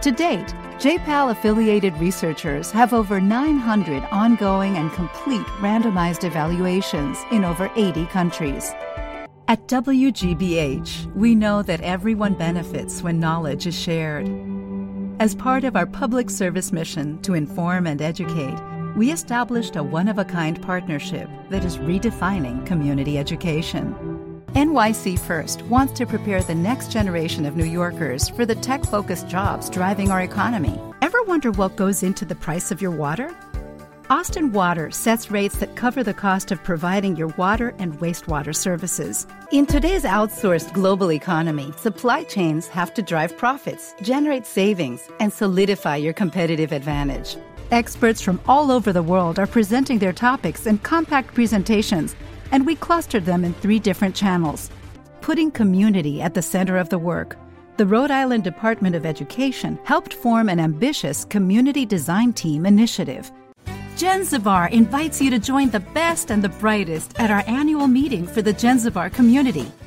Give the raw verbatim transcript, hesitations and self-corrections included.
To date, J PAL-affiliated researchers have over nine hundred ongoing and complete randomized evaluations in over eighty countries. At W G B H, we know that everyone benefits when knowledge is shared. As part of our public service mission to inform and educate, we established a one-of-a-kind partnership that is redefining community education. N Y C First wants to prepare the next generation of New Yorkers for the tech-focused jobs driving our economy. Ever wonder what goes into the price of your water? Austin Water sets rates that cover the cost of providing your water and wastewater services. In today's outsourced global economy, supply chains have to drive profits, generate savings, and solidify your competitive advantage. Experts from all over the world are presenting their topics in compact presentations, and we clustered them in three different channels. Putting community at the center of the work, the Rhode Island Department of Education helped form an ambitious community design team initiative. Genzibar invites you to join the best and the brightest at our annual meeting for the Genzibar community.